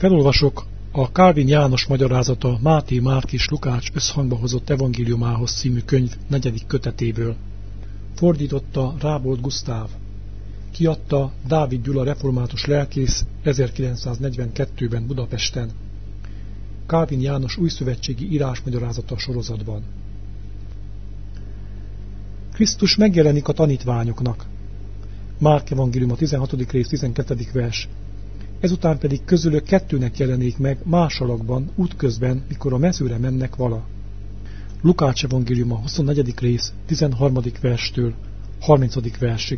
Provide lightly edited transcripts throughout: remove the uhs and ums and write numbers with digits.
Felolvasok a Kálvin János magyarázata Máté, Márk és Lukács összhangba hozott evangéliumához című könyv 4. kötetéből. Fordította Rábold Gusztáv. Kiadta Dávid Gyula református lelkész 1942-ben Budapesten. Kálvin János újszövetségi írásmagyarázata sorozatban. Krisztus megjelenik a tanítványoknak. Márk evangélium a 16. rész 12. vers. Ezután pedig közülük 2 jelenik meg más alakban, útközben, mikor a mezőre mennek vala. Lukács evangélium a 24. rész 13. verstől 30. versig.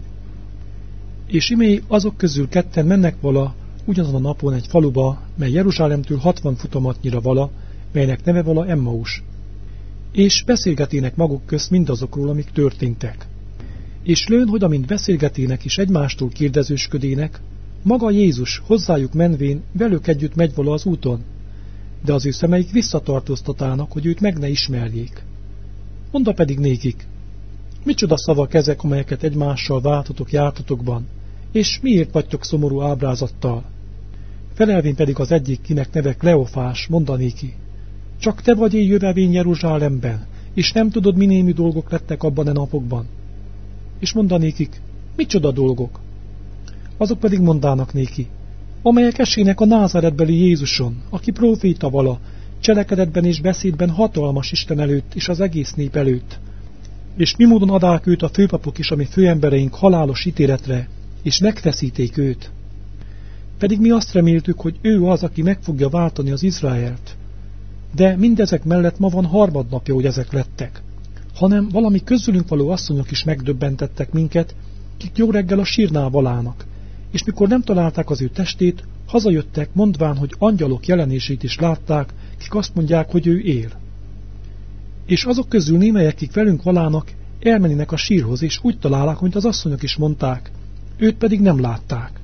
És imé azok közül 2 mennek vala ugyanazon a napon egy faluba, mely Jeruzsálemtől 60 futamatnyira vala, melynek neve vala Emmaus. És beszélgetének maguk közt mindazokról, amik történtek. És lőn, hogy amint beszélgetének és egymástól kérdezősködének, maga Jézus hozzájuk menvén velük együtt megy vala az úton, de az ő szemeik visszatartóztatának, hogy őt meg ne ismerjék. Mondta pedig nékik: micsoda szavak ezek, amelyeket egymással váltotok jártatokban, és miért vagytok szomorú ábrázattal? Felelvén pedig az egyik, kinek neve Kleofás, mondanéki: csak te vagy én jövevény Jeruzsálemben, és nem tudod, mi némű dolgok lettek abban a napokban. És mondanékik: micsoda dolgok? Azok pedig mondának néki: amelyek esének a Názáretbeli Jézuson, aki próféta vala, cselekedetben és beszédben hatalmas Isten előtt és az egész nép előtt. És mi módon adák őt a főpapok is, a mi főembereink halálos ítéletre, és megfeszíték őt. Pedig mi azt reméltük, hogy ő az, aki meg fogja váltani az Izraelt. De mindezek mellett ma van harmadnapja, hogy ezek lettek. Hanem valami közülünk való asszonyok is megdöbbentettek minket, kik jó reggel a sírnál valának, és mikor nem találták az ő testét, hazajöttek, mondván, hogy angyalok jelenését is látták, kik azt mondják, hogy ő él. És azok közül némelyek, kik velünk valának, elmennének a sírhoz, és úgy találják, mint az asszonyok is mondták, őt pedig nem látták.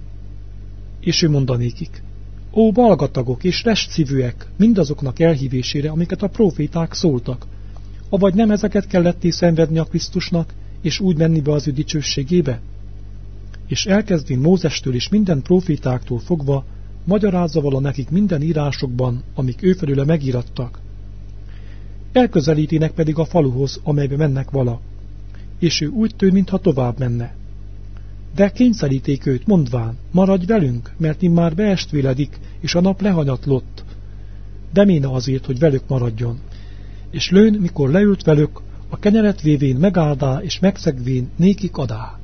És ő mondanékik: ó, balgatagok és restszívűek, mindazoknak elhívésére, amiket a próféták szóltak, avagy nem ezeket kelletté szenvedni a Krisztusnak, és úgy menni be az ő dicsőségébe? És elkezdvén Mózestől és minden prófétáktól fogva, magyarázza vala nekik minden írásokban, amik ő felőle megírattak. Elközelítének pedig a faluhoz, amelybe mennek vala, és ő úgy tűn, mintha tovább menne. De kényszeríték őt, mondván: maradj velünk, mert immár beestveledik, és a nap lehanyatlott. De méne azért, hogy velük maradjon. És lőn, mikor leült velük, a kenyeret vévén megáldá, és megszegvén nékik adá.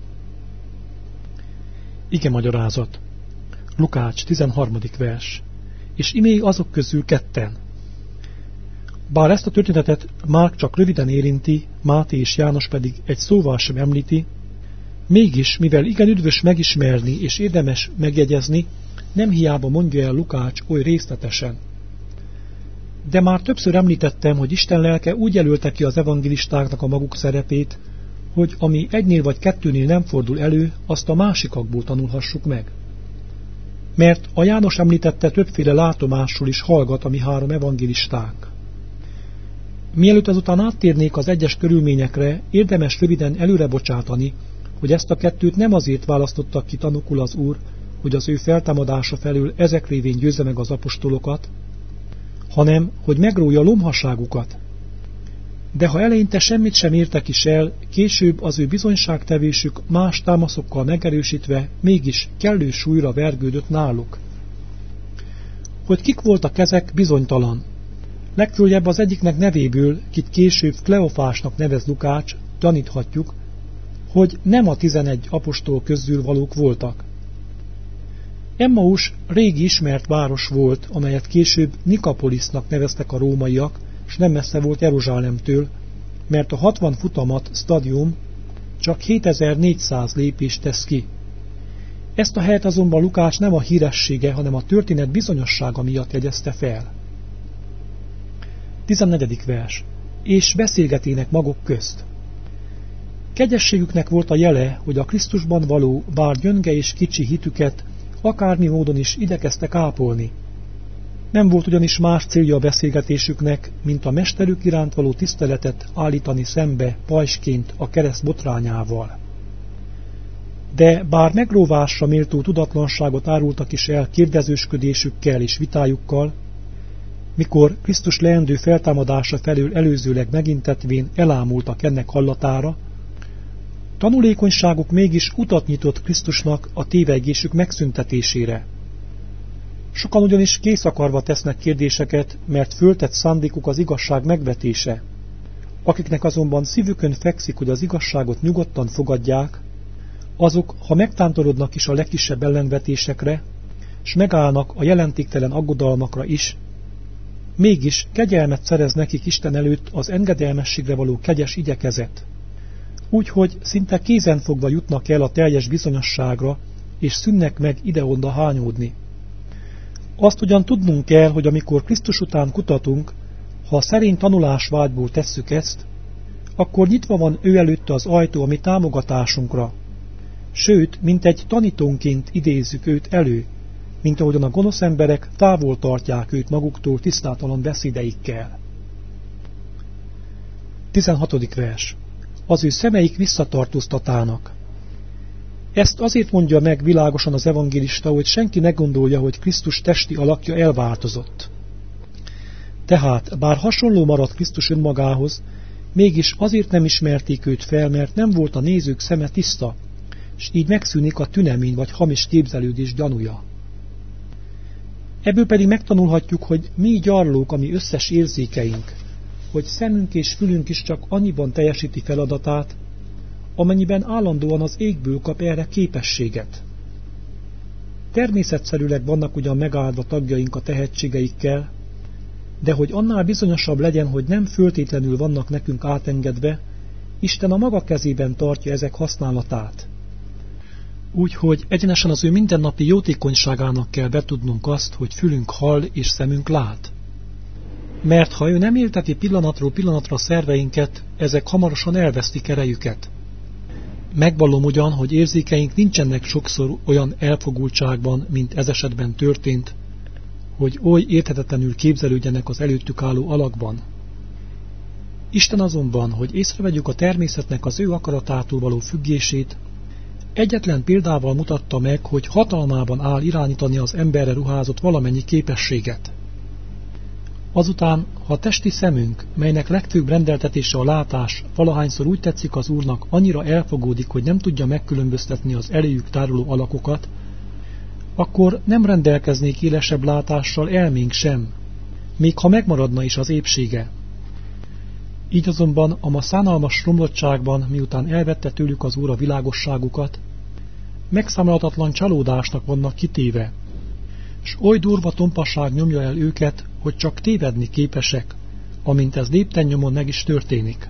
Ige magyarázat. Lukács 13. vers. És imé azok közül 2. Bár ezt a történetet Márk csak röviden érinti, Máté és János pedig egy szóval sem említi, mégis, mivel igen üdvös megismerni és érdemes megjegyezni, nem hiába mondja el Lukács oly részletesen. De már többször említettem, hogy Isten lelke úgy jelölte ki az evangélistáknak a maguk szerepét, hogy ami 1 vagy 2 nem fordul elő, azt a másikakból tanulhassuk meg. Mert a János említette többféle látomásról is hallgat a mi 3 evangélistánk. Mielőtt azután áttérnék az egyes körülményekre, érdemes röviden előre bocsátani, hogy ezt a 2 nem azért választottak ki tanúkul az Úr, hogy az ő feltámadása felől ezek révén győzze meg az apostolokat, hanem hogy megrója lomhasságukat. De ha eleinte semmit sem értek is el, később az ő bizonyságtevésük más támaszokkal megerősítve mégis kellő súlyra vergődött náluk. Hogy kik voltak ezek, bizonytalan. Legföljebb az egyiknek nevéből, kit később Kleofásnak nevez Lukács, taníthatjuk, hogy nem a 11 apostol közül valók voltak. Emmaus régi ismert város volt, amelyet később Nikapolisznak neveztek a rómaiak, s nem messze volt Jeruzsálemtől, mert a 60 futamat stadium csak 7400 lépést tesz ki. Ezt a helyet azonban Lukács nem a híressége, hanem a történet bizonyossága miatt jegyezte fel. 14. vers. És beszélgetének maguk közt. Kegyességüknek volt a jele, hogy a Krisztusban való, bár gyönge és kicsi hitüket akármi módon is igyekeztek ápolni. Nem volt ugyanis más célja a beszélgetésüknek, mint a mesterük iránt való tiszteletet állítani szembe pajsként a kereszt botrányával. De bár megróvásra méltó tudatlanságot árultak is el kérdezősködésükkel és vitájukkal, mikor Krisztus leendő feltámadása felől előzőleg megintetvén elámultak ennek hallatára, tanulékonyságuk mégis utat nyitott Krisztusnak a tévegésük megszüntetésére. Sokan ugyanis kész akarva tesznek kérdéseket, mert föltett szándékuk az igazság megvetése. Akiknek azonban szívükön fekszik, hogy az igazságot nyugodtan fogadják, azok, ha megtántorodnak is a legkisebb ellenvetésekre, s megállnak a jelentéktelen aggodalmakra is, mégis kegyelmet szerez nekik Isten előtt az engedelmességre való kegyes igyekezet. Úgyhogy szinte kézenfogva jutnak el a teljes bizonyosságra, és szűnnek meg ide-oda hányódni. Azt ugyan tudnunk kell, hogy amikor Krisztus után kutatunk, ha a szerény tanulásvágyból tesszük ezt, akkor nyitva van ő előtte az ajtó a mi támogatásunkra. Sőt, mint egy tanítónként idézzük őt elő, mint ahogyan a gonosz emberek távol tartják őt maguktól tisztátalan beszédeikkel. 16. vers. Az ő szemeik visszatartóztatának. Ezt azért mondja meg világosan az evangélista, hogy senki ne gondolja, hogy Krisztus testi alakja elváltozott. Tehát, bár hasonló maradt Krisztus önmagához, mégis azért nem ismerték őt fel, mert nem volt a nézők szeme tiszta, és így megszűnik a tünemény vagy hamis képzelődés gyanúja. Ebből pedig megtanulhatjuk, hogy mi gyarlók a mi összes érzékeink, hogy szemünk és fülünk is csak annyiban teljesíti feladatát, amennyiben állandóan az égből kap erre képességet. Természetszerűleg vannak ugyan megáldva tagjaink a tehetségeikkel, de hogy annál bizonyosabb legyen, hogy nem föltétlenül vannak nekünk átengedve, Isten a maga kezében tartja ezek használatát. Úgyhogy egyenesen az ő mindennapi jótékonyságának kell betudnunk azt, hogy fülünk hall és szemünk lát. Mert ha ő nem élteti pillanatról pillanatra szerveinket, ezek hamarosan elvesztik erejüket. Megvallom ugyan, hogy érzékeink nincsenek sokszor olyan elfogultságban, mint ez esetben történt, hogy oly érthetetlenül képzelődjenek az előttük álló alakban. Isten azonban, hogy észrevegyük a természetnek az ő akaratától való függését, egyetlen példával mutatta meg, hogy hatalmában áll irányítani az emberre ruházott valamennyi képességet. Azután, ha a testi szemünk, melynek legfőbb rendeltetése a látás, valahányszor úgy tetszik az Úrnak, annyira elfogódik, hogy nem tudja megkülönböztetni az eléjük táruló alakokat, akkor nem rendelkeznék élesebb látással elménk sem, még ha megmaradna is az épsége. Így azonban a ma szánalmas romlottságban, miután elvette tőlük az Úr a világosságukat, megszámolhatatlan csalódásnak vannak kitéve, s oly durva tompasság nyomja el őket, hogy csak tévedni képesek, amint ez lépten nyomon meg is történik.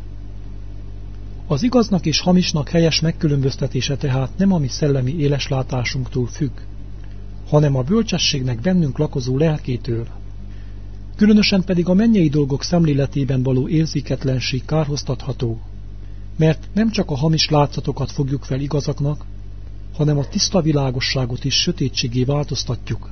Az igaznak és hamisnak helyes megkülönböztetése tehát nem a mi szellemi éleslátásunktól függ, hanem a bölcsességnek bennünk lakozó lelkétől. Különösen pedig a mennyei dolgok szemléletében való érzéketlenség kárhoztatható, mert nem csak a hamis látszatokat fogjuk fel igazaknak, hanem a tiszta világosságot is sötétségé változtatjuk.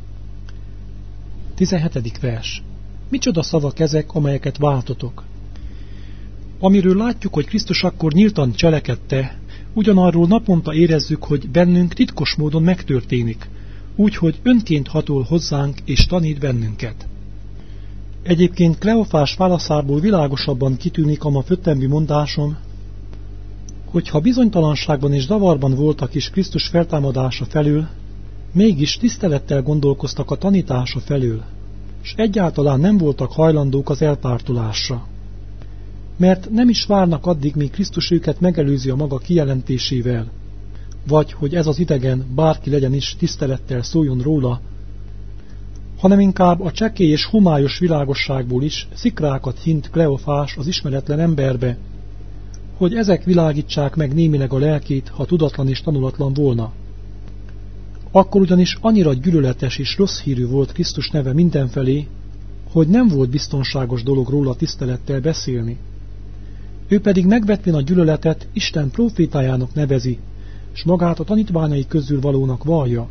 17. vers. Micsoda szavak ezek, amelyeket váltotok? Amiről látjuk, hogy Krisztus akkor nyíltan cselekedte, ugyanarról naponta érezzük, hogy bennünk titkos módon megtörténik, úgyhogy önként hatol hozzánk és tanít bennünket. Egyébként Kleofás válaszából világosabban kitűnik a ma föttembi mondásom, hogy ha bizonytalanságban és zavarban voltak is Krisztus feltámadása felül, mégis tisztelettel gondolkoztak a tanítása felől, s egyáltalán nem voltak hajlandók az elpártolásra. Mert nem is várnak addig, míg Krisztus őket megelőzi a maga kijelentésével, vagy hogy ez az idegen, bárki legyen is, tisztelettel szóljon róla, hanem inkább a csekély és homályos világosságból is szikrákat hint Kleofás az ismeretlen emberbe, hogy ezek világítsák meg némileg a lelkét, ha tudatlan és tanulatlan volna. Akkor ugyanis annyira gyűlöletes és rossz hírű volt Krisztus neve mindenfelé, hogy nem volt biztonságos dolog róla tisztelettel beszélni. Ő pedig megvetvén a gyűlöletet Isten prófétájának nevezi, s magát a tanítványai közül valónak vallja.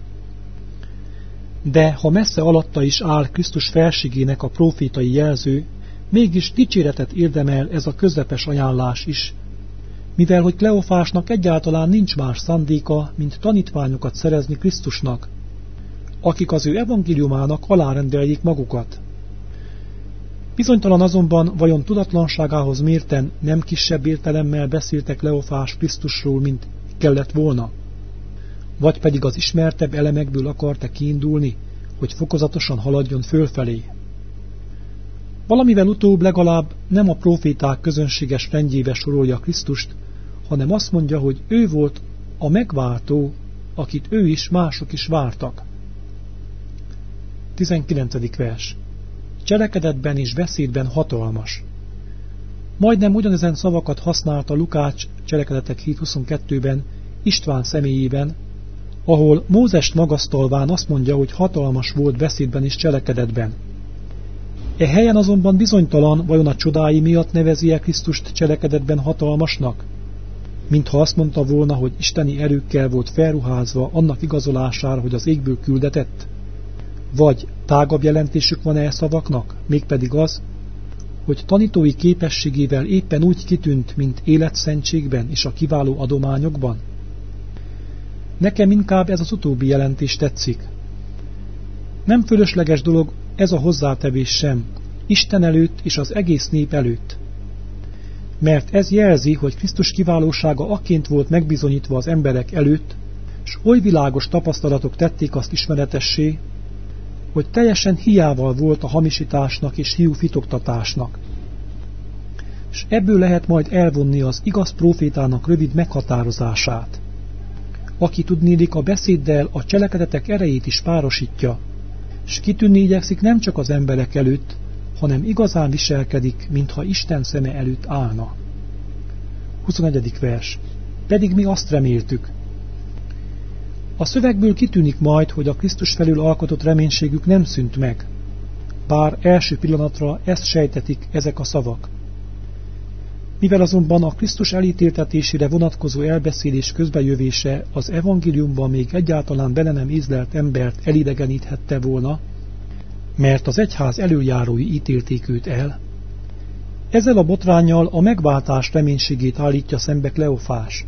De ha messze alatta is áll Krisztus felségének a prófétai jelző, mégis dicséretet érdemel ez a közepes ajánlás is, mivel hogy Kleofásnak egyáltalán nincs más szándéka, mint tanítványokat szerezni Krisztusnak, akik az ő evangéliumának alárendeljék magukat. Bizonytalan azonban, vajon tudatlanságához mérten nem kisebb értelemmel beszéltek Kleofás Krisztusról, mint kellett volna? Vagy pedig az ismertebb elemekből akart-e kiindulni, hogy fokozatosan haladjon fölfelé? Valamivel utóbb legalább nem a próféták közönséges rendjébe sorolja Krisztust, hanem azt mondja, hogy ő volt a megváltó, akit ő is, mások is vártak. 19. vers. Cselekedetben és beszédben hatalmas. Majdnem ugyanezen szavakat használta Lukács Cselekedetek 7.22-ben István személyében, ahol Mózest magasztalván azt mondja, hogy hatalmas volt beszédben és cselekedetben. E helyen azonban bizonytalan, vajon a csodái miatt nevezi-e Krisztust cselekedetben hatalmasnak? Mintha azt mondta volna, hogy isteni erőkkel volt felruházva annak igazolására, hogy az égből küldetett? Vagy tágabb jelentésük van e szavaknak, mégpedig az, hogy tanítói képességével éppen úgy kitűnt, mint életszentségben és a kiváló adományokban? Nekem inkább ez az utóbbi jelentés tetszik. Nem fölösleges dolog ez a hozzátevés sem, Isten előtt és az egész nép előtt. Mert ez jelzi, hogy Krisztus kiválósága akként volt megbizonyítva az emberek előtt, s oly világos tapasztalatok tették azt ismeretessé, hogy teljesen hiával volt a hamisításnak és hiú fitoktatásnak. És ebből lehet majd elvonni az igaz prófétának rövid meghatározását, aki tudnélik a beszéddel a cselekedetek erejét is párosítja, s kitűnni igyekszik nem csak az emberek előtt, hanem igazán viselkedik, mintha Isten szeme előtt állna. 21. vers. Pedig mi azt reméltük. A szövegből kitűnik majd, hogy a Krisztus felül alkotott reménységük nem szűnt meg, bár első pillanatra ezt sejtetik ezek a szavak. Mivel azonban a Krisztus elítéltetésére vonatkozó elbeszélés közbejövése az evangéliumban még egyáltalán bele nem ízlelt embert elidegeníthette volna, mert az egyház előjárói ítélték őt el, ezzel a botránnyal a megváltás reménységét állítja szembe Kleofás.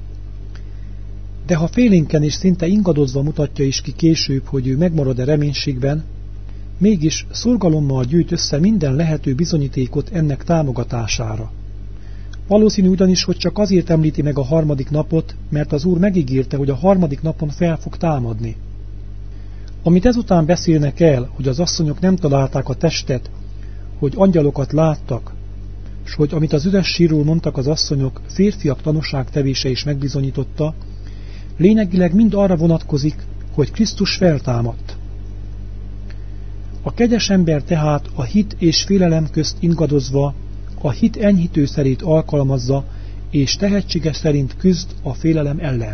De ha félénken és szinte ingadozva mutatja is ki később, hogy ő megmarad-e reménységben, mégis szorgalommal gyűjt össze minden lehető bizonyítékot ennek támogatására. Valószínű ugyanis, hogy csak azért említi meg a harmadik napot, mert az Úr megígérte, hogy a harmadik napon fel fog támadni. Amit ezután beszélnek el, hogy az asszonyok nem találták a testet, hogy angyalokat láttak, s hogy amit az üres sírról mondtak az asszonyok, férfiak tanúságtevése is megbizonyította, lényegileg mind arra vonatkozik, hogy Krisztus feltámadt. A kegyes ember tehát a hit és félelem közt ingadozva a hit enyhítőszerét alkalmazza, és tehetsége szerint küzd a félelem ellen.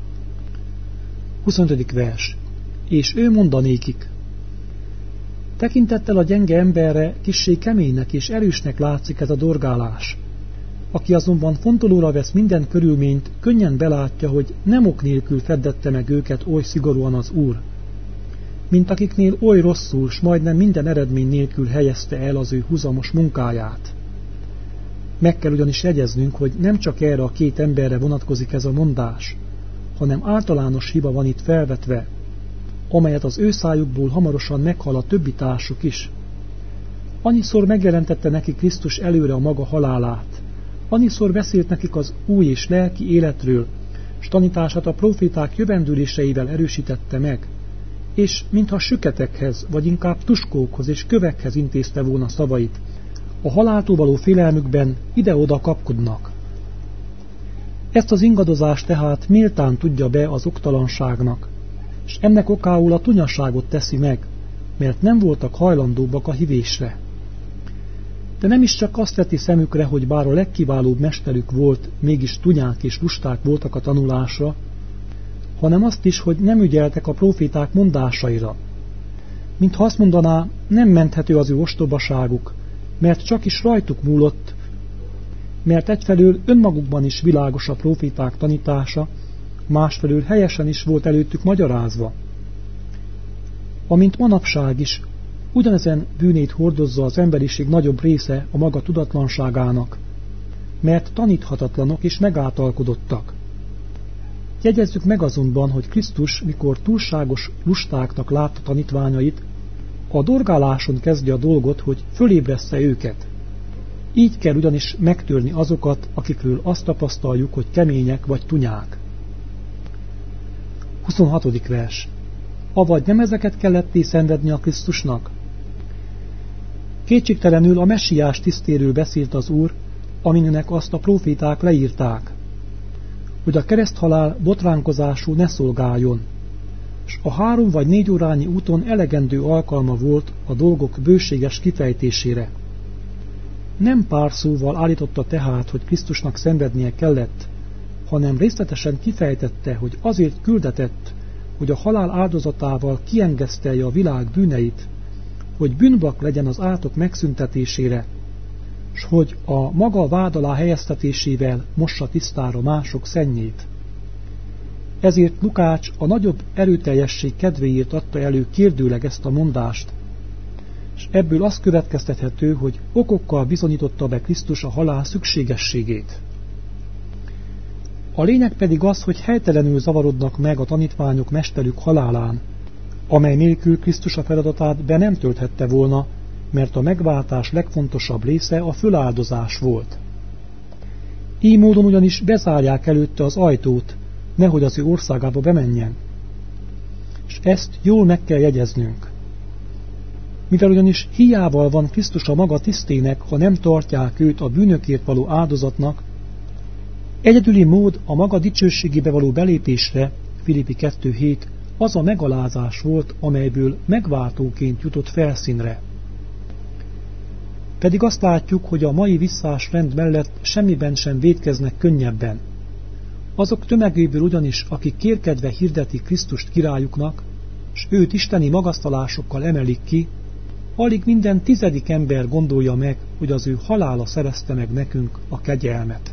25. vers. És ő mondanékik. Tekintettel a gyenge emberre kissé keménynek és erősnek látszik ez a dorgálás. Aki azonban fontolóra vesz minden körülményt, könnyen belátja, hogy nem ok nélkül feddette meg őket oly szigorúan az Úr, mint akiknél oly rosszul, s majdnem minden eredmény nélkül helyezte el az ő húzamos munkáját. Meg kell ugyanis jegyeznünk, hogy nem csak erre a két emberre vonatkozik ez a mondás, hanem általános hiba van itt felvetve, amelyet az ő szájukból hamarosan meghal a többi társuk is. Annyiszor megjelentette neki Krisztus előre a maga halálát, annyiszor beszélt nekik az új és lelki életről, s tanítását a proféták jövendőléseivel erősítette meg, és mintha süketekhez, vagy inkább tuskókhoz és kövekhez intézte volna szavait, a haláltól való félelmükben ide-oda kapkodnak. Ezt az ingadozást tehát méltán tudja be az oktalanságnak, és ennek okául a tunyaságot teszi meg, mert nem voltak hajlandóbbak a hívésre. De nem is csak azt veti szemükre, hogy bár a legkiválóbb mesterük volt, mégis tunyák és lusták voltak a tanulásra, hanem azt is, hogy nem ügyeltek a próféták mondásaira. Mintha azt mondaná, nem menthető az ő ostobaságuk, mert csak is rajtuk múlott, mert egyfelől önmagukban is világos a próféták tanítása, másfelől helyesen is volt előttük magyarázva. Amint manapság is, ugyanezen bűnét hordozza az emberiség nagyobb része a maga tudatlanságának, mert taníthatatlanok és megáltalkodottak. Jegyezzük meg azonban, hogy Krisztus, mikor túlságos lustáknak látta tanítványait, a dorgáláson kezdi a dolgot, hogy fölébressze őket. Így kell ugyanis megtörni azokat, akikről azt tapasztaljuk, hogy kemények vagy tunyák. 26. vers. Avagy nem ezeket kellett szenvedni a Krisztusnak? Kétségtelenül a messiás tisztéről beszélt az Úr, aminek azt a próféták leírták, hogy a kereszthalál botránkozású ne szolgáljon, s a 3 vagy 4 órányi úton elegendő alkalma volt a dolgok bőséges kifejtésére. Nem pár szóval állította tehát, hogy Krisztusnak szenvednie kellett, hanem részletesen kifejtette, hogy azért küldetett, hogy a halál áldozatával kiengesztelje a világ bűneit, hogy bűnbak legyen az átok megszüntetésére, s hogy a maga vád alá helyeztetésével mossa tisztára mások szennyét. Ezért Lukács a nagyobb erőteljesség kedvéért adta elő kérdőleg ezt a mondást, és ebből az következtethető, hogy okokkal bizonyította be Krisztus a halál szükségességét. A lényeg pedig az, hogy helytelenül zavarodnak meg a tanítványok mesterük halálán, amely nélkül Krisztus a feladatát be nem tölthette volna, mert a megváltás legfontosabb része a föláldozás volt. Így módon ugyanis bezárják előtte az ajtót, nehogy az ő országába bemenjen. És ezt jól meg kell jegyeznünk. Mivel ugyanis hiával van Krisztus a maga tisztének, ha nem tartják őt a bűnökért való áldozatnak, egyedüli mód a maga dicsőségébe való belépésre, Filippi 2.7, az a megalázás volt, amelyből megváltóként jutott felszínre. Pedig azt látjuk, hogy a mai visszás rend mellett semmiben sem vétkeznek könnyebben. Azok tömegéből ugyanis, akik kérkedve hirdetik Krisztust királyuknak, s őt isteni magasztalásokkal emelik ki, alig minden 10. ember gondolja meg, hogy az ő halála szerezte meg nekünk a kegyelmet.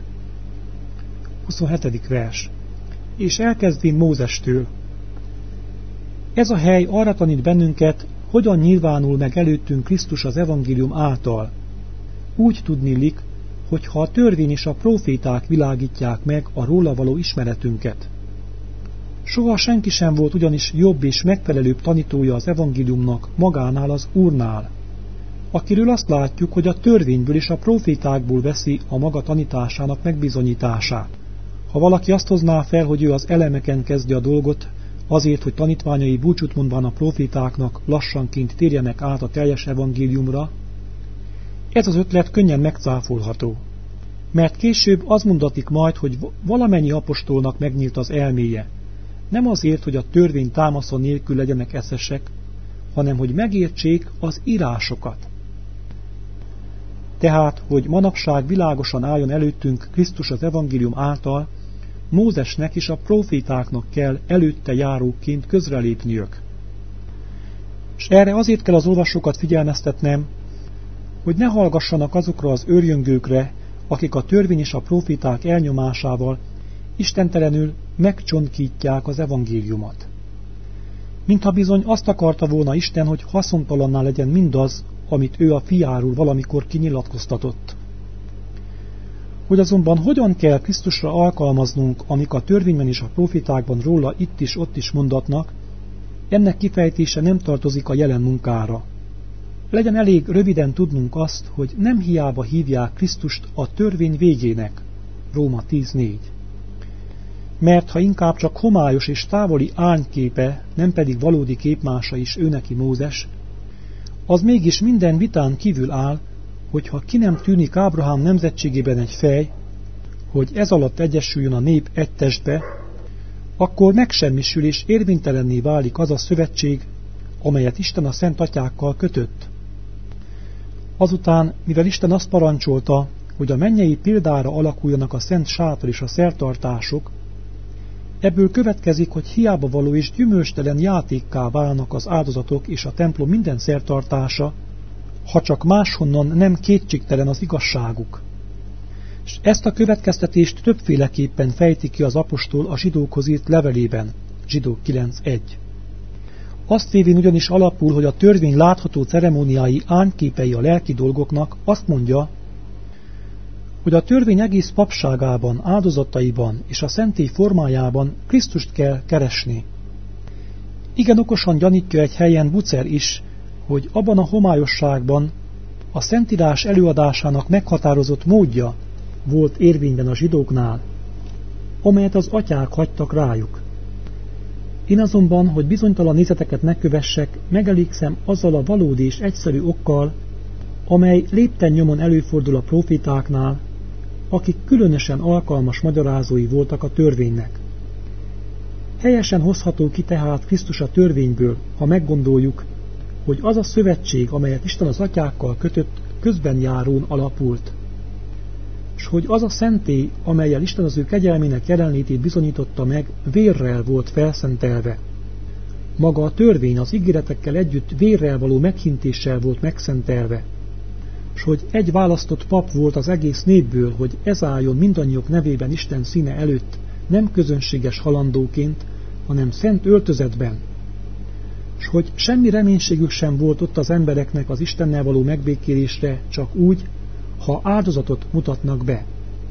27. vers. És elkezdvén Mózestől. Ez a hely arra tanít bennünket, hogyan nyilvánul meg előttünk Krisztus az evangélium által. Úgy tudniillik, hogyha a törvény és a próféták világítják meg a róla való ismeretünket. Soha senki sem volt ugyanis jobb és megfelelőbb tanítója az evangéliumnak magánál az Úrnál, akiről azt látjuk, hogy a törvényből és a prófétákból veszi a maga tanításának megbizonyítását. Ha valaki azt hozná fel, hogy ő az elemeken kezdi a dolgot, azért, hogy tanítványai búcsút mondván a profétáknak lassanként térjenek át a teljes evangéliumra, ez az ötlet könnyen megcáfolható. Mert később az mondatik majd, hogy valamennyi apostolnak megnyílt az elméje, nem azért, hogy a törvény támasza nélkül legyenek eszesek, hanem hogy megértsék az írásokat. Tehát, hogy manapság világosan álljon előttünk Krisztus az evangélium által, Mózesnek és a prófétáknak kell előtte járóként közrelépniük. És erre azért kell az olvasókat figyelmeztetnem, hogy ne hallgassanak azokra az őrjöngőkre, akik a törvény és a próféták elnyomásával istentelenül megcsonkítják az evangéliumot. Mintha bizony azt akarta volna Isten, hogy haszontalanná legyen mindaz, amit ő a fiáról valamikor kinyilatkoztatott. Hogy azonban hogyan kell Krisztusra alkalmaznunk, amik a törvényben és a prófétákban róla itt is ott is mondatnak, ennek kifejtése nem tartozik a jelen munkára. Legyen elég röviden tudnunk azt, hogy nem hiába hívják Krisztust a törvény végének, Róma 10.4. Mert ha inkább csak homályos és távoli árnyképe, nem pedig valódi képmása is őneki Mózes, az mégis minden vitán kívül áll, hogyha ki nem tűnik Ábrahám nemzetségében egy fej, hogy ez alatt egyesüljön a nép egy testbe, akkor megsemmisül és érvénytelenné válik az a szövetség, amelyet Isten a szent atyákkal kötött. Azután, mivel Isten azt parancsolta, hogy a mennyei példára alakuljanak a szent sátor és a szertartások, ebből következik, hogy hiába való és gyümölcstelen játékká válnak az áldozatok és a templom minden szertartása, ha csak máshonnan nem kétségtelen az igazságuk. És ezt a következtetést többféleképpen fejti ki az apostol a zsidókhoz írt levelében, Zsidók 9.1. Azt vévén ugyanis alapul, hogy a törvény látható ceremóniái árnyképei a lelki dolgoknak, azt mondja, hogy a törvény egész papságában, áldozataiban és a szentély formájában Krisztust kell keresni. Igen okosan gyanítja egy helyen Bucer is, hogy abban a homályosságban a Szentírás előadásának meghatározott módja volt érvényben a zsidóknál, amelyet az atyák hagytak rájuk. Én azonban, hogy bizonytalan nézeteket megkövessek, megelégszem azzal a valódi és egyszerű okkal, amely lépten nyomon előfordul a profétáknál, akik különösen alkalmas magyarázói voltak a törvénynek. Helyesen hozható ki tehát Krisztus a törvényből, ha meggondoljuk, hogy az a szövetség, amelyet Isten az atyákkal kötött, közben járón alapult, s hogy az a szentély, amellyel Isten az ő kegyelmének jelenlétét bizonyította meg, vérrel volt felszentelve. Maga a törvény az ígéretekkel együtt vérrel való meghintéssel volt megszentelve, s hogy egy választott pap volt az egész népből, hogy ez álljon mindannyiuk nevében Isten színe előtt, nem közönséges halandóként, hanem szent öltözetben, s hogy semmi reménységük sem volt ott az embereknek az Istennel való megbékélésre, csak úgy, ha áldozatot mutatnak be.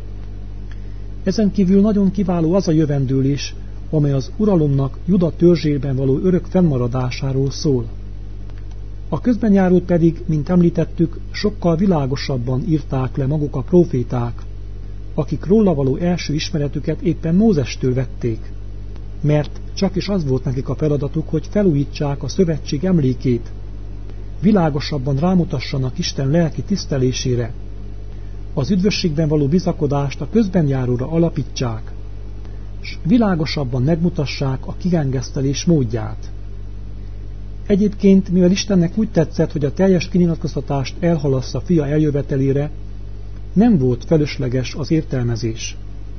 Ezen kívül nagyon kiváló az a jövendőlés, amely az uralomnak Juda törzsében való örök fennmaradásáról szól. A közbenjárót pedig, mint említettük, sokkal világosabban írták le maguk a próféták, akik róla való első ismeretüket éppen Mózestől vették, mert csak is az volt nekik a feladatuk, hogy felújítsák a szövetség emlékét, világosabban rámutassanak Isten lelki tisztelésére, az üdvösségben való bizakodást a közbenjáróra alapítsák, s világosabban megmutassák a kigengesztelés módját. Egyébként, mivel Istennek úgy tetszett, hogy a teljes kinyilatkoztatást elhalassza fia eljövetelére, nem volt felesleges az értelmezés.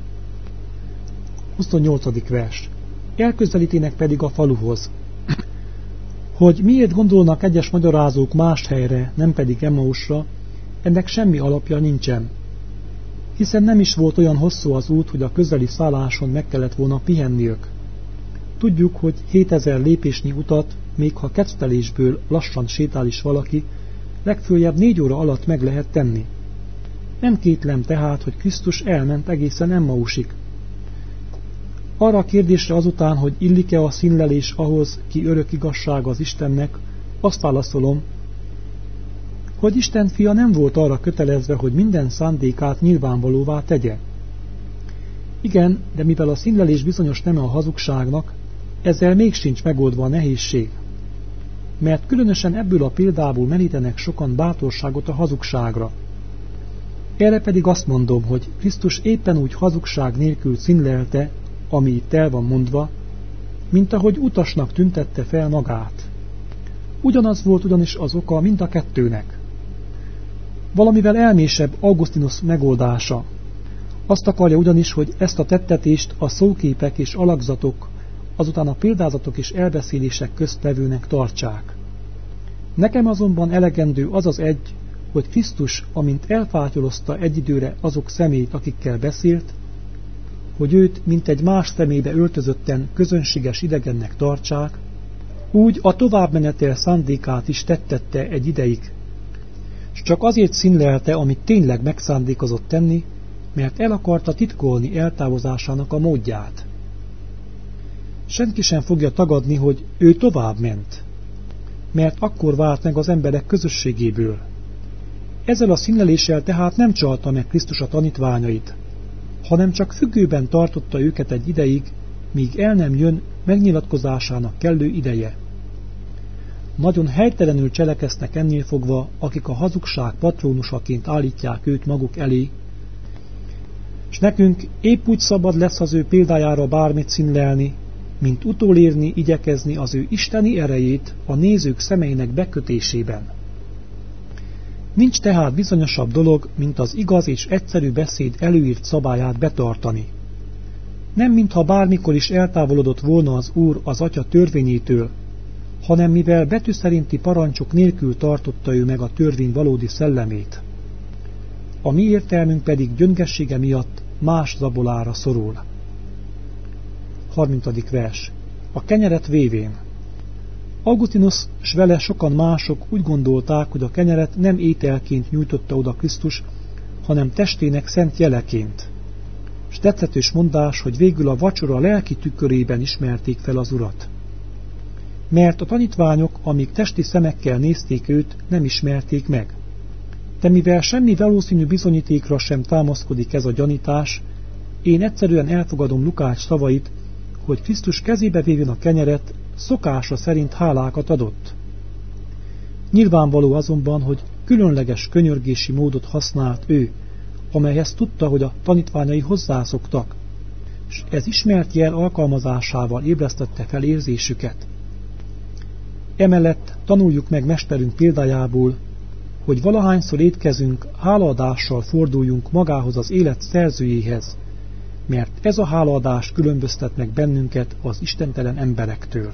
28. vers. Elközelítének pedig a faluhoz. Hogy miért gondolnak egyes magyarázók más helyre, nem pedig Emmausra, ennek semmi alapja nincsen. Hiszen nem is volt olyan hosszú az út, hogy a közeli szálláson meg kellett volna pihenniük. Tudjuk, hogy 7000 lépésnyi utat, még ha kettelésből lassan sétál is valaki, legföljebb 4 óra alatt meg lehet tenni. Nem kétlem tehát, hogy Krisztus elment egészen Emmausig. Arra a kérdésre azután, hogy illik-e a színlelés ahhoz, ki örök igazsága az Istennek, azt válaszolom, hogy Isten fia nem volt arra kötelezve, hogy minden szándékát nyilvánvalóvá tegye. Igen, de mivel a színlelés bizonyos neme a hazugságnak, ezzel még sincs megoldva a nehézség. Mert különösen ebből a példából merítenek sokan bátorságot a hazugságra. Erre pedig azt mondom, hogy Krisztus éppen úgy hazugság nélkül színlelte, ami itt el van mondva, mint ahogy utasnak tüntette fel magát. Ugyanaz volt ugyanis az oka mind a kettőnek. Valamivel elmésebb Augustinus megoldása. Azt akarja ugyanis, hogy ezt a tettetést a szóképek és alakzatok, azután a példázatok és elbeszélések köztevőnek tartsák. Nekem azonban elegendő az az egy, hogy Krisztus, amint elfátyolozta egy időre azok szemét, akikkel beszélt, hogy őt, mint egy más személybe öltözötten közönséges idegennek tartsák, úgy a továbbmenetel szándékát is tettette egy ideig, s csak azért színlelte, amit tényleg megszándékozott tenni, mert el akarta titkolni eltávozásának a módját. Senki sem fogja tagadni, hogy ő tovább ment, mert akkor vált meg az emberek közösségéből. Ezzel a színleléssel tehát nem csalta meg Krisztus a tanítványait, hanem csak függőben tartotta őket egy ideig, míg el nem jön megnyilatkozásának kellő ideje. Nagyon helytelenül cselekeznek ennél fogva, akik a hazugság patrónusaként állítják őt maguk elé, s nekünk épp úgy szabad lesz az ő példájára bármit színlelni, mint utolérni, igyekezni az ő isteni erejét a nézők szemeinek bekötésében. Nincs tehát bizonyosabb dolog, mint az igaz és egyszerű beszéd előírt szabályát betartani. Nem mintha bármikor is eltávolodott volna az Úr az Atya törvényétől, hanem mivel betű szerinti parancsok nélkül tartotta ő meg a törvény valódi szellemét. A mi értelmünk pedig gyöngessége miatt más zabolára szorul. 30. vers. A kenyeret vévén. Augustinus s vele sokan mások úgy gondolták, hogy a kenyeret nem ételként nyújtotta oda Krisztus, hanem testének szent jeleként. S tetszetős mondás, hogy végül a vacsora lelki tükörében ismerték fel az Urat. Mert a tanítványok, amíg testi szemekkel nézték őt, nem ismerték meg. De mivel semmi valószínű bizonyítékra sem támaszkodik ez a gyanítás, én egyszerűen elfogadom Lukács szavait, hogy Krisztus kezébe vévén a kenyeret, szokása szerint hálákat adott. Nyilvánvaló azonban, hogy különleges könyörgési módot használt ő, amelyhez tudta, hogy a tanítványai hozzászoktak, és ez ismert jel alkalmazásával ébresztette fel érzésüket. Emellett tanuljuk meg mesterünk példájából, hogy valahányszor étkezünk, hálaadással forduljunk magához az élet szerzőjéhez, mert ez a hálaadás különböztet meg bennünket az istentelen emberektől.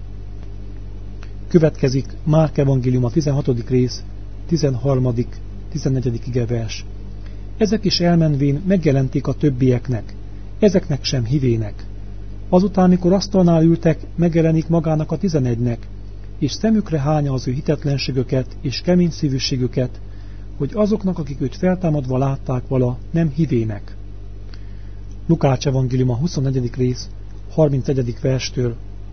Következik Márk evangélium a 16. rész, 13., 14. igevers. Ezek is elmenvén megjelenték a többieknek, ezeknek sem hívének. Azután, mikor asztalnál ültek, megjelenik magának a 11-nek, és szemükre hányja az ő hitetlenségüket és kemény szívűségüket, hogy azoknak, akik őt feltámadva látták vala, nem hívének. Lukács evangélium a 24. rész, 31. verstől.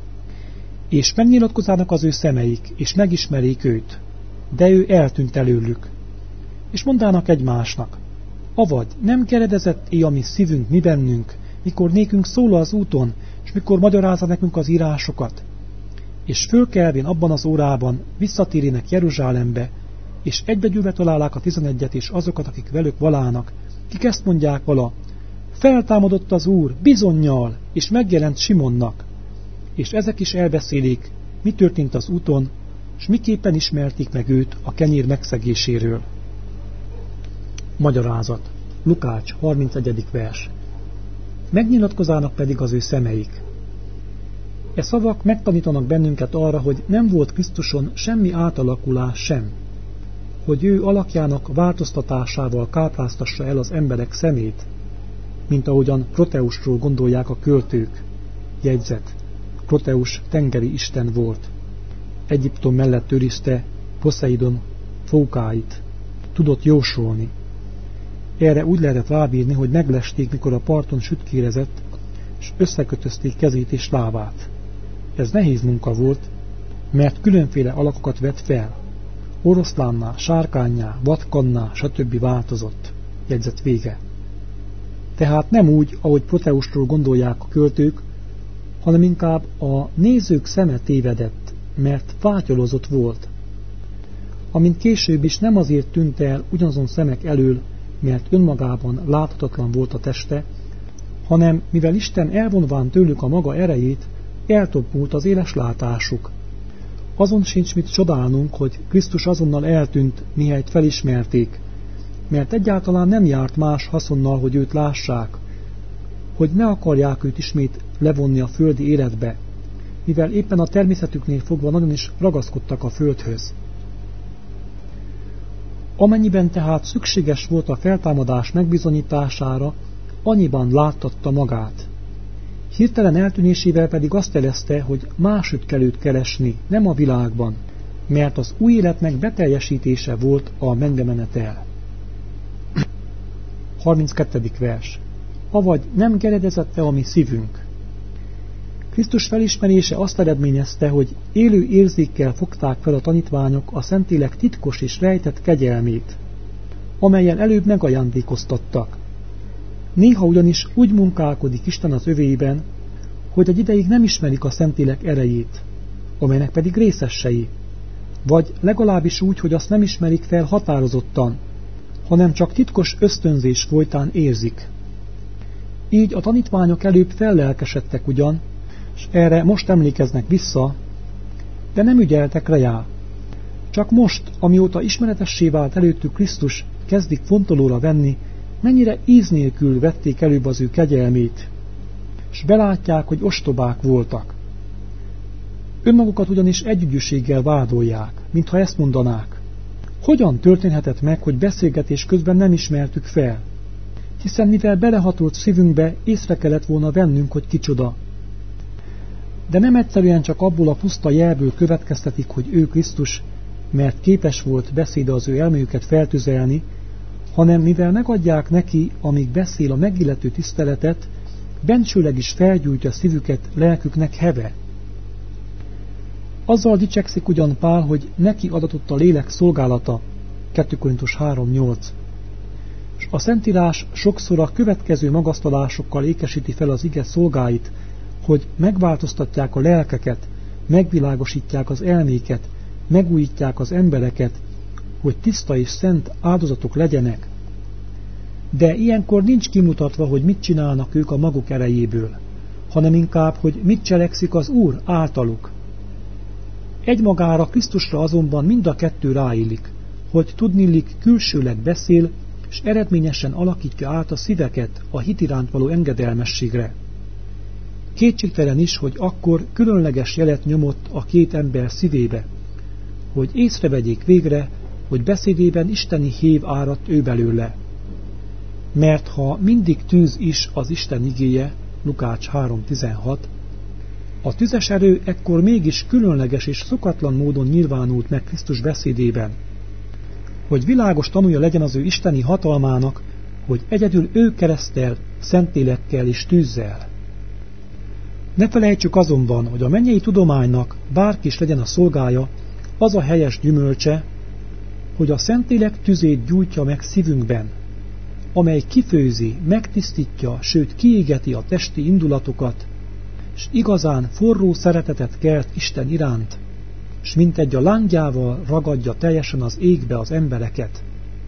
És megnyilatkozának az ő szemeik, és megismerik őt, de ő eltűnt előlük. És mondának egymásnak, avagy nem keredezett a mi szívünk mi bennünk, mikor nékünk szól az úton, és mikor magyarázza nekünk az írásokat. És fölkelvén abban az órában visszatérének Jeruzsálembe, és egybegyűlve találják a 11-et és azokat, akik velük valának, kik ezt mondják vala, feltámadott az Úr, bizonnyal, és megjelent Simonnak. És ezek is elbeszélik, mi történt az úton, és miképpen ismerték meg őt a kenyér megszegéséről. Magyarázat. Lukács, 31. vers. Megnyilatkozának pedig az ő szemeik. E szavak megtanítanak bennünket arra, hogy nem volt Krisztuson semmi átalakulás sem, hogy ő alakjának változtatásával kápráztassa el az emberek szemét, mint ahogyan Proteusról gondolják a költők. Jegyzet. Proteus tengeri isten volt. Egyiptom mellett őrizte Poseidon fókáit. Tudott jósolni. Erre úgy lehetett rábírni, hogy meglesték, mikor a parton sütkérezett, és összekötözték kezét és lábát. Ez nehéz munka volt, mert különféle alakokat vett fel. Oroszlánná, sárkánnyá, vatkanná, stb. Változott. Jegyzet vége. Tehát nem úgy, ahogy Proteusról gondolják a költők, hanem inkább a nézők szeme tévedett, mert fátyolozott volt. Amint később is nem azért tűnt el ugyanazon szemek elől, mert önmagában láthatatlan volt a teste, hanem mivel Isten elvonván tőlük a maga erejét, eltompult az éles látásuk. Azon sincs mit csodálnunk, hogy Krisztus azonnal eltűnt, mihelyt felismerték, mert egyáltalán nem járt más haszonnal, hogy őt lássák, hogy ne akarják őt ismét levonni a földi életbe, mivel éppen a természetüknél fogva nagyon is ragaszkodtak a földhöz. Amennyiben tehát szükséges volt a feltámadás megbizonyítására, annyiban láttatta magát. Hirtelen eltűnésével pedig azt jelezte, hogy másütt kell őt keresni, nem a világban, mert az új életnek beteljesítése volt a mendemenetel. 32. vers. Avagy nem keredezette a mi szívünk. Krisztus felismerése azt eredményezte, hogy élő érzékkel fogták fel a tanítványok a Szentlélek titkos és rejtett kegyelmét, amellyel előbb megajándékoztattak. Néha ugyanis úgy munkálkodik Isten az övéiben, hogy egy ideig nem ismerik a Szentlélek erejét, amelynek pedig részessei, vagy legalábbis úgy, hogy azt nem ismerik fel határozottan, hanem csak titkos ösztönzés folytán érzik. Így a tanítványok előbb fellelkesedtek ugyan, és erre most emlékeznek vissza, de nem ügyeltek rá. Csak most, amióta ismeretessé vált előttük Krisztus, kezdik fontolóra venni, mennyire íz nélkül vették előbb az ő kegyelmét, és belátják, hogy ostobák voltak. Önmagukat ugyanis együgyűséggel vádolják, mintha ezt mondanák. Hogyan történhetett meg, hogy beszélgetés közben nem ismertük fel? Hiszen mivel belehatolt szívünkbe, észre kellett volna vennünk, hogy kicsoda. De nem egyszerűen csak abból a puszta jelből következtetik, hogy ő Krisztus, mert képes volt beszéde az ő elméjüket feltüzelni, hanem mivel megadják neki, amíg beszél a megillető tiszteletet, bensőleg is felgyújtja szívüket lelküknek heve. Azzal dicsekszik ugyan Pál, hogy neki adatott a lélek szolgálata, 2 Korintus 3.8. És a Szentírás sokszor a következő magasztalásokkal ékesíti fel az ige szolgáit, hogy megváltoztatják a lelkeket, megvilágosítják az elméket, megújítják az embereket, hogy tiszta és szent áldozatok legyenek. De ilyenkor nincs kimutatva, hogy mit csinálnak ők a maguk erejéből, hanem inkább, hogy mit cselekszik az Úr általuk. Egymagára, Krisztusra azonban mind a kettő ráillik, hogy tudniillik külsőleg beszél, és eredményesen alakítja át a szíveket a hit iránt való engedelmességre. Kétségtelen is, hogy akkor különleges jelet nyomott a két ember szívébe, hogy észrevegyék végre, hogy beszédében isteni hév áradt ő belőle. Mert ha mindig tűz is az Isten igéje, Lukács 3.16, a tüzes erő ekkor mégis különleges és szokatlan módon nyilvánult meg Krisztus beszédében, hogy világos tanúja legyen az ő isteni hatalmának, hogy egyedül ő keresztel, szentlélekkel és tűzzel. Ne felejtsük azonban, hogy a mennyei tudománynak, bárki is legyen a szolgája, az a helyes gyümölcse, hogy a Szentlélek tüzét gyújtja meg szívünkben, amely kifőzi, megtisztítja, sőt kiégeti a testi indulatokat, s igazán forró szeretetet kelt Isten iránt, s mintegy a lángjával ragadja teljesen az égbe az embereket.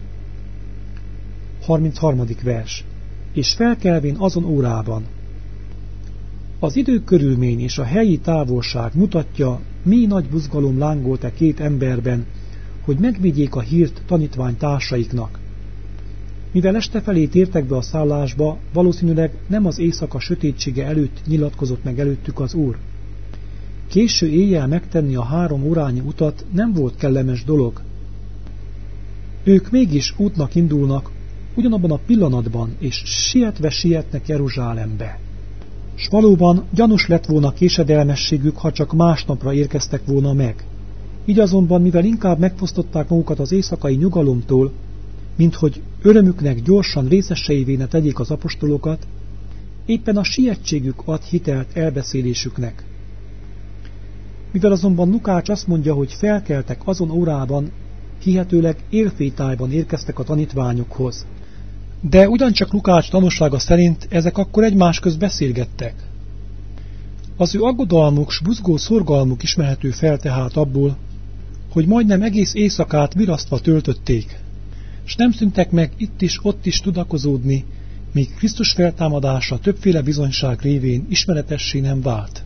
33. vers. És felkelvén azon órában. Az időkörülmény és a helyi távolság mutatja, mi nagy buzgalom lángolt e két emberben, hogy megvigyék a hírt tanítvány társaiknak. Mivel este felé tértek be a szállásba, valószínűleg nem az éjszaka sötétsége előtt nyilatkozott meg előttük az Úr. Késő éjjel megtenni a 3 órányi utat nem volt kellemes dolog. Ők mégis útnak indulnak, ugyanabban a pillanatban, és sietve sietnek Jeruzsálembe. S valóban gyanús lett volna késedelmességük, ha csak másnapra érkeztek volna meg. Így azonban, mivel inkább megfosztották magukat az éjszakai nyugalomtól, minthogy örömüknek gyorsan részeseivé ne tegyék az apostolokat, éppen a sietségük ad hitelt elbeszélésüknek. Mivel azonban Lukács azt mondja, hogy felkeltek azon órában, hihetőleg élféjtájban érkeztek a tanítványokhoz. De ugyancsak Lukács tanúsága szerint ezek akkor egymás közt beszélgettek. Az ő aggodalmuk s buzgó szorgalmuk ismerhető fel tehát abból, hogy majdnem egész éjszakát virasztva töltötték, s nem szüntek meg itt is, ott is tudakozódni, míg Krisztus feltámadása többféle bizonyság révén ismeretessé nem vált.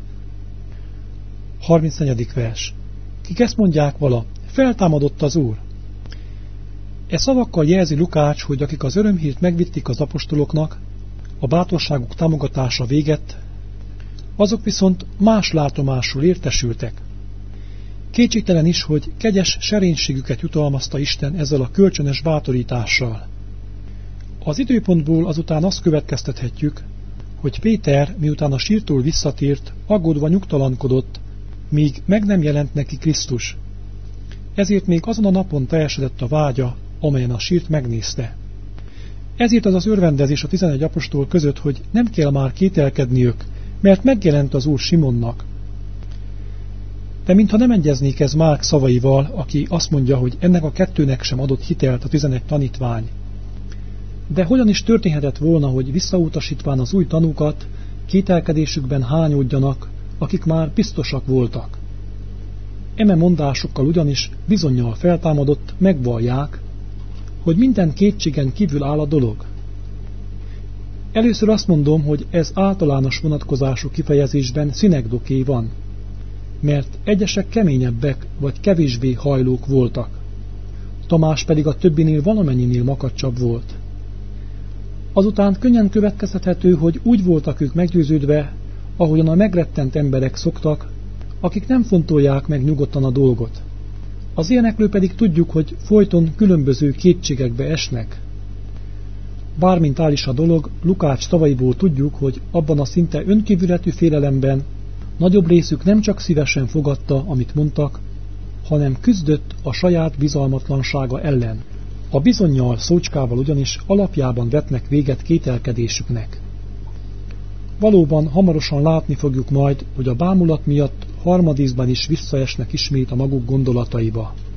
34. vers. Kik ezt mondják vala, feltámadott az Úr. E szavakkal jelzi Lukács, hogy akik az örömhírt megvitték az apostoloknak, a bátorságuk támogatása véget, azok viszont más látomásról értesültek. Kétségtelen is, hogy kegyes serénységüket jutalmazta Isten ezzel a kölcsönös bátorítással. Az időpontból azután azt következtethetjük, hogy Péter, miután a sírtól visszatért, aggódva nyugtalankodott, míg meg nem jelent neki Krisztus. Ezért még azon a napon teljesedett a vágya, amelyen a sírt megnézte. Ezért az örvendezés a 11 apostol között, hogy nem kell már kételkedniük, mert megjelent az Úr Simonnak. De mintha nem egyeznék ez Márk szavaival, aki azt mondja, hogy ennek a kettőnek sem adott hitelt a 11 tanítvány. De hogyan is történhetett volna, hogy visszautasítván az új tanúkat, kételkedésükben hányódjanak, akik már biztosak voltak. Eme mondásokkal ugyanis bizonnyal feltámadott, megvallják, hogy minden kétségen kívül áll a dolog. Először azt mondom, hogy ez általános vonatkozású kifejezésben szinekdoké van, mert egyesek keményebbek vagy kevésbé hajlók voltak. Tamás pedig a többinél valamennyinél makacsabb volt. Azután könnyen következtethető, hogy úgy voltak ők meggyőződve, ahogyan a megrettent emberek szoktak, akik nem fontolják meg nyugodtan a dolgot. Az ilyenekről pedig tudjuk, hogy folyton különböző kétségekbe esnek. Bármint áll is a dolog, Lukács szavaiból tudjuk, hogy abban a szinte önkívületű félelemben nagyobb részük nem csak szívesen fogadta, amit mondtak, hanem küzdött a saját bizalmatlansága ellen. A bizonnyal szócskával ugyanis alapjában vetnek véget kételkedésüknek. Valóban hamarosan látni fogjuk majd, hogy a bámulat miatt harmadízban is visszaesnek ismét a maguk gondolataiba.